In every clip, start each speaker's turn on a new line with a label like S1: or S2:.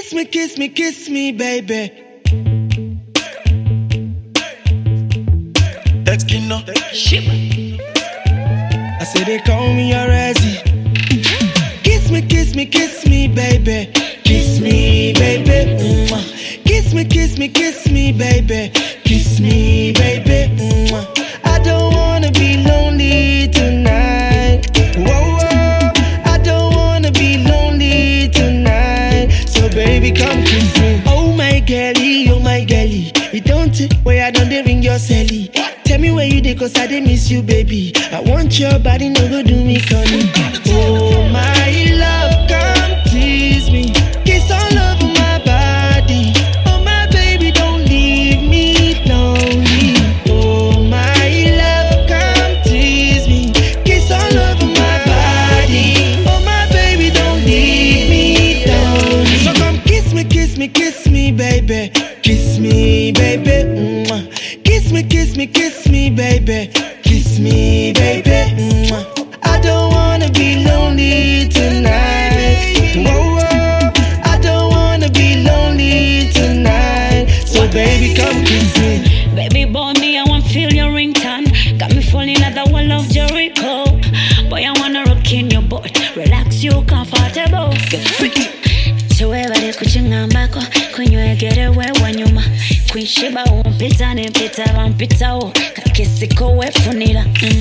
S1: Kiss me, baby.
S2: That's Kino.
S1: Ship. I say they call me Arezi. Kiss me, baby. Kiss me, baby. Kiss me, baby. Kiss me, baby. I don't wanna be lonely tonight. Whoa, whoa. I don't wanna be lonely tonight. So baby, come kiss me. Oh my girlie, you don't take where I don't ring your celly. Tell me where you dey, cause I dey miss you, baby. I want your body, no go do me funny. Oh my love, come tease me. Kiss all over my body. Oh my baby, don't leave me lonely. Oh my love, come tease me. Kiss all over my body. Oh my baby, don't leave me lonely. So come kiss me, baby. Kiss me, baby. Kiss me, baby. Kiss me, baby. I don't wanna be lonely tonight. Whoa, whoa. I don't wanna be lonely tonight. So baby, come kiss me.
S3: Baby boy, me, I want feel your ringtone. Got me falling at the wall of Jericho. Boy, I wanna rock in your butt. Relax you comfortable. Get free. Chewebale kuchingambako kunywegere wewe nyuma kwishiba umpita nipita wampita o kakisiko wefunila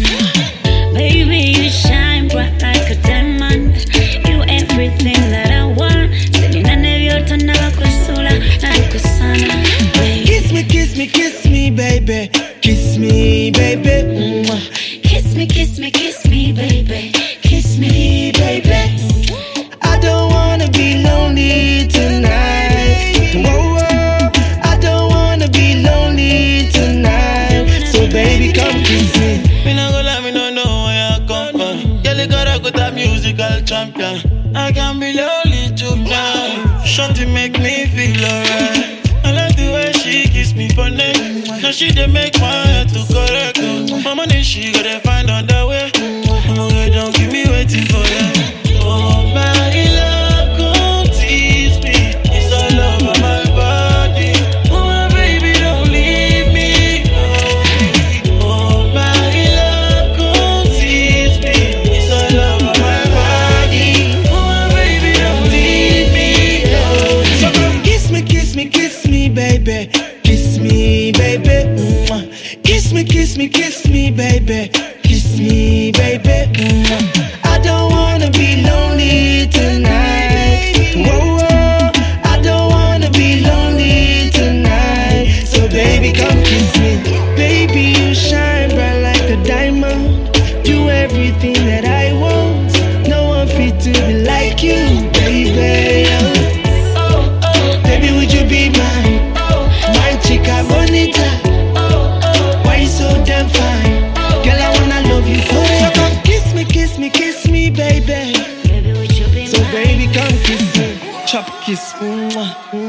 S3: Baby, you shine bright like a diamond. You everything that I want. Selina nevyota navakusula nalikusana.
S1: Kiss me, baby. Kiss me, baby.
S3: Kiss me, baby. Kiss me, baby.
S1: I don't wanna be lonely tonight. Whoa, whoa. I don't wanna be lonely tonight. So baby, come kiss me.
S2: Me no go lie, me no know where I come from. Girl, you gotta go that musical champion. I can be lonely tonight. Shorty make me feel alright. I like the way she kiss me for neck. Now she dey make my head to correct. My money she gotta find on the way. Oh, girl, don't keep me waiting for you. Oh my love, come tease me. It's all over my body. Oh my baby, don't leave me. Oh my love, come tease me. It's all over my body. Oh my baby, don't leave me.
S1: So come kiss me, baby. Kiss me, baby. Kiss me, baby. Kiss me, baby. I don't wanna be lonely tonight. Whoa, whoa. I don't wanna be lonely tonight. So baby, come kiss me. Baby, you shine bright like a diamond. Do everything that I want. No one fit to be like you, baby. Baby, would you be mine? My chica bonita. Why you so damn fine? Girl, I wanna love you forever. So come kiss me, baby.
S3: Baby, would you be
S1: So
S3: mine?
S1: baby, come kiss me. Chop kiss. Mwah.